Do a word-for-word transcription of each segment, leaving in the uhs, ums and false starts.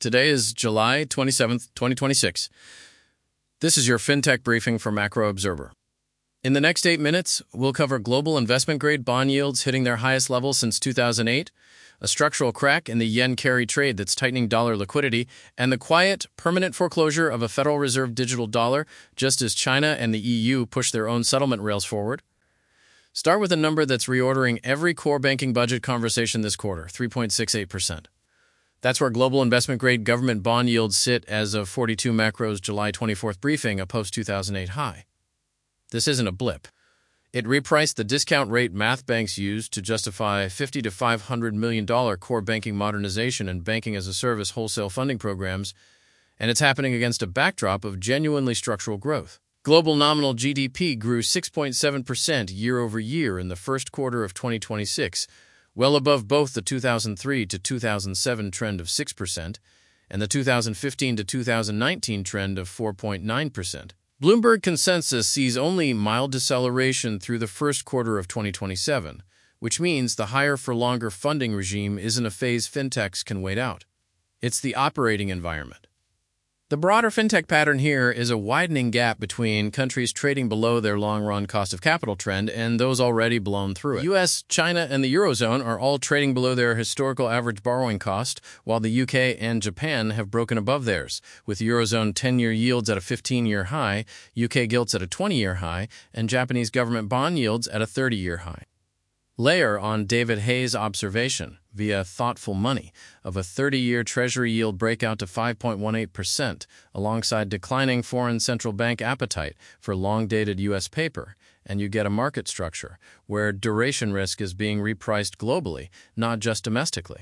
Today is July twenty-seventh, twenty twenty-six. This is your FinTech briefing for Macro Observer. In the next eight minutes, we'll cover global investment-grade bond yields hitting their highest level since two thousand eight, a structural crack in the yen-carry trade that's tightening dollar liquidity, and the quiet, permanent foreclosure of a Federal Reserve digital dollar just as China and the E U push their own settlement rails forward. Start with a number that's reordering every core banking budget conversation this quarter, three point six eight percent. That's where global investment-grade government bond yields sit as of forty-two Macro's July twenty-fourth briefing, a post-two thousand eight high. This isn't a blip. It repriced the discount rate math banks used to justify fifty to five hundred million dollars core banking modernization and banking-as-a-service wholesale funding programs, and it's happening against a backdrop of genuinely structural growth. Global nominal G D P grew six point seven percent year-over-year in the first quarter of twenty twenty-six, well above both the two thousand three to two thousand seven trend of six percent and the two thousand fifteen to two thousand nineteen trend of four point nine percent. Bloomberg consensus sees only mild deceleration through the first quarter of twenty twenty-seven, which means the higher-for-longer funding regime isn't a phase fintechs can wait out. It's the operating environment. The broader fintech pattern here is a widening gap between countries trading below their long-run cost of capital trend and those already blown through it. U S, China, and the Eurozone are all trading below their historical average borrowing cost, while the U K and Japan have broken above theirs, with Eurozone ten-year yields at a fifteen-year high, U K gilts at a twenty-year high, and Japanese government bond yields at a thirty-year high. Layer on David Hayes' observation, via thoughtful money, of a thirty-year Treasury yield breakout to five point one eight percent, alongside declining foreign central bank appetite for long-dated U S paper, and you get a market structure where duration risk is being repriced globally, not just domestically.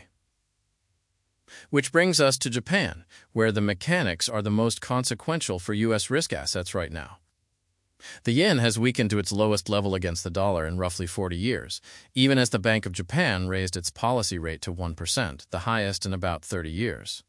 Which brings us to Japan, where the mechanics are the most consequential for U S risk assets right now. The yen has weakened to its lowest level against the dollar in roughly forty years, even as the Bank of Japan raised its policy rate to one percent, the highest in about thirty years.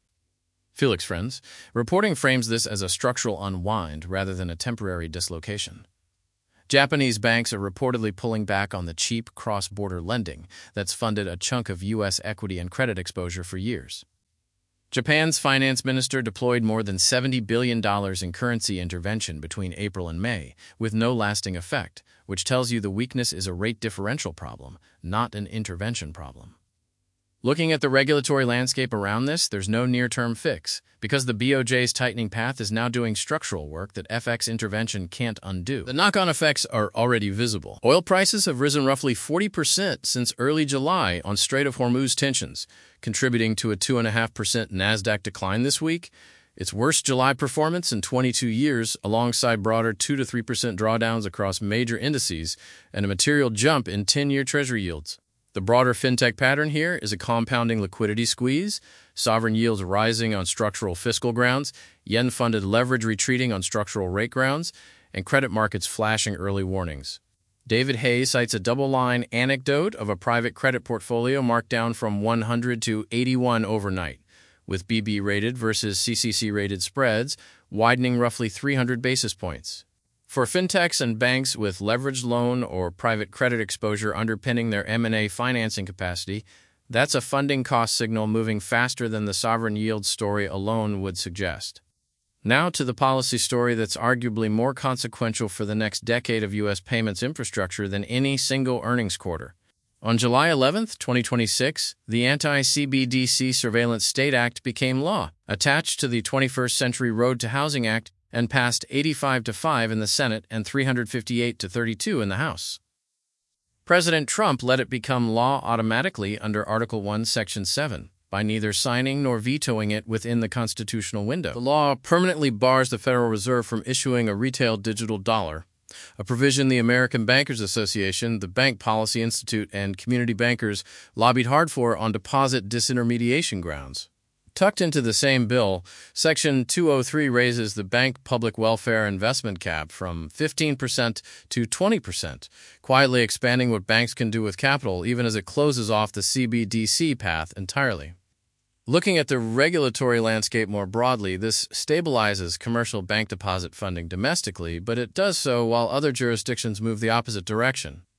Felix Friends, reporting frames this as a structural unwind rather than a temporary dislocation. Japanese banks are reportedly pulling back on the cheap cross-border lending that's funded a chunk of U S equity and credit exposure for years. Japan's finance minister deployed more than seventy billion dollars in currency intervention between April and May, with no lasting effect, which tells you the weakness is a rate differential problem, not an intervention problem. Looking at the regulatory landscape around this, there's no near-term fix, because the B O J's tightening path is now doing structural work that F X intervention can't undo. The knock-on effects are already visible. Oil prices have risen roughly forty percent since early July on Strait of Hormuz tensions, contributing to a two point five percent NASDAQ decline this week, its worst July performance in twenty-two years, alongside broader two to three percent drawdowns across major indices and a material jump in ten-year Treasury yields. The broader fintech pattern here is a compounding liquidity squeeze, sovereign yields rising on structural fiscal grounds, yen-funded leverage retreating on structural rate grounds, and credit markets flashing early warnings. David Hayes cites a double-line anecdote of a private credit portfolio marked down from one hundred to eighty-one overnight, with B B-rated versus C C C-rated spreads widening roughly three hundred basis points. For fintechs and banks with leveraged loan or private credit exposure underpinning their M and A financing capacity, that's a funding cost signal moving faster than the sovereign yield story alone would suggest. Now to the policy story that's arguably more consequential for the next decade of U S payments infrastructure than any single earnings quarter. On July eleventh, twenty twenty-six, the Anti-C B D C Surveillance State Act became law, attached to the twenty-first Century Road to Housing Act, and passed eighty-five to five in the Senate and three hundred fifty-eight to thirty-two in the House. President Trump let it become law automatically under Article one, Section seven, by neither signing nor vetoing it within the constitutional window. The law permanently bars the Federal Reserve from issuing a retail digital dollar, a provision the American Bankers Association, the Bank Policy Institute, and community bankers lobbied hard for on deposit disintermediation grounds. Tucked into the same bill, Section two oh three raises the bank public welfare investment cap from fifteen percent to twenty percent, quietly expanding what banks can do with capital even as it closes off the C B D C path entirely. Looking at the regulatory landscape more broadly, this stabilizes commercial bank deposit funding domestically, but it does so while other jurisdictions move the opposite direction.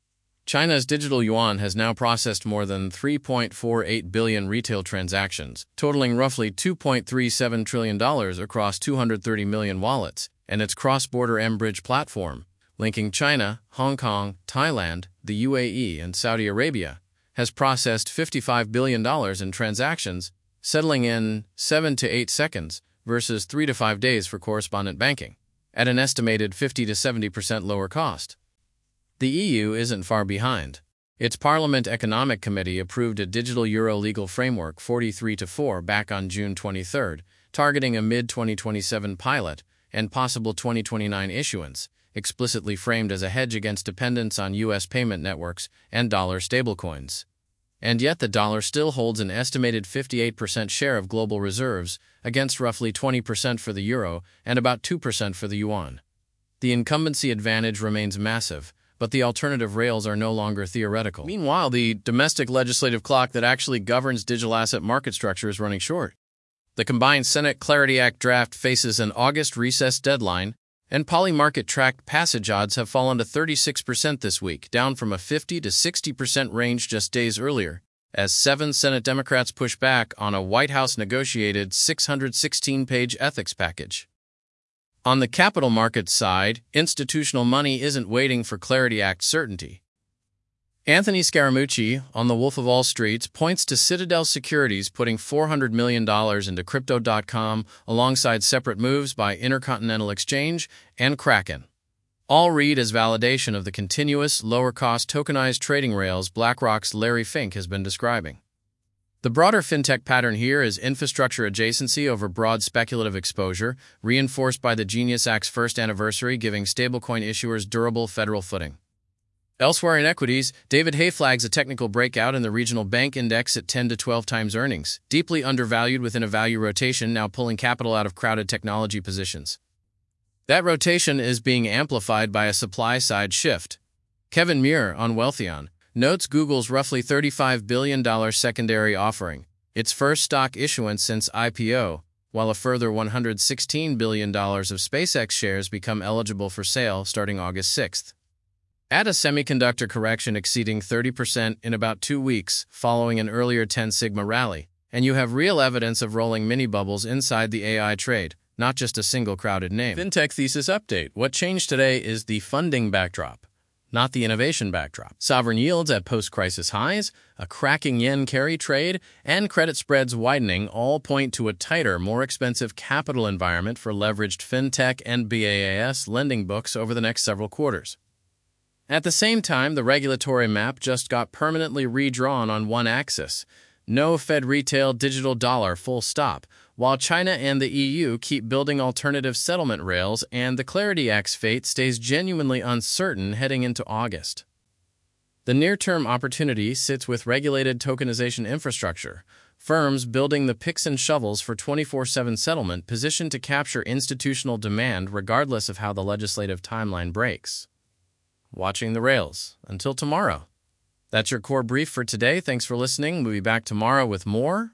China's digital yuan has now processed more than three point four eight billion retail transactions, totaling roughly two point three seven trillion dollars across two hundred thirty million wallets, and its cross-border mBridge platform, linking China, Hong Kong, Thailand, the U A E, and Saudi Arabia, has processed fifty-five billion dollars in transactions, settling in seven to eight seconds versus three to five days for correspondent banking, at an estimated fifty to seventy percent lower cost. The E U isn't far behind. Its Parliament Economic Committee approved a digital euro legal framework forty-three to four back on June twenty-third, targeting a mid twenty twenty-seven pilot and possible twenty twenty-nine issuance, explicitly framed as a hedge against dependence on U S payment networks and dollar stablecoins. And yet the dollar still holds an estimated fifty-eight percent share of global reserves, against roughly twenty percent for the euro and about two percent for the yuan. The incumbency advantage remains massive, but the alternative rails are no longer theoretical. Meanwhile, the domestic legislative clock that actually governs digital asset market structure is running short. The combined Senate Clarity Act draft faces an August recess deadline, and Polymarket tracked passage odds have fallen to thirty-six percent this week, down from a fifty to sixty percent range just days earlier, as seven Senate Democrats push back on a White House-negotiated six hundred sixteen page ethics package. On the capital markets side, institutional money isn't waiting for Clarity Act certainty. Anthony Scaramucci, on The Wolf of Wall Street, points to Citadel Securities putting four hundred million dollars into Crypto dot com alongside separate moves by Intercontinental Exchange and Kraken. All read as validation of the continuous, lower-cost tokenized trading rails BlackRock's Larry Fink has been describing. The broader fintech pattern here is infrastructure adjacency over broad speculative exposure, reinforced by the Genius Act's first anniversary giving stablecoin issuers durable federal footing. Elsewhere in equities, David Hay flags a technical breakout in the regional bank index at ten to twelve times earnings, deeply undervalued within a value rotation now pulling capital out of crowded technology positions. That rotation is being amplified by a supply-side shift. Kevin Muir, on Wealthion, notes Google's roughly thirty-five billion dollars secondary offering, its first stock issuance since I P O, while a further one hundred sixteen billion dollars of SpaceX shares become eligible for sale starting August sixth. Add a semiconductor correction exceeding thirty percent in about two weeks following an earlier ten sigma rally, and you have real evidence of rolling mini-bubbles inside the A I trade, not just a single crowded name. FinTech Thesis Update. What changed today is the funding backdrop, not the innovation backdrop. Sovereign yields at post-crisis highs, a cracking yen carry trade, and credit spreads widening all point to a tighter, more expensive capital environment for leveraged fintech and B A A S lending books over the next several quarters. At the same time, the regulatory map just got permanently redrawn on one axis. No Fed retail digital dollar full stop, while China and the E U keep building alternative settlement rails and the Clarity Act's fate stays genuinely uncertain heading into August. The near-term opportunity sits with regulated tokenization infrastructure, firms building the picks and shovels for twenty-four seven settlement positioned to capture institutional demand regardless of how the legislative timeline breaks. Watching the rails. Until tomorrow. That's your core brief for today. Thanks for listening. We'll be back tomorrow with more.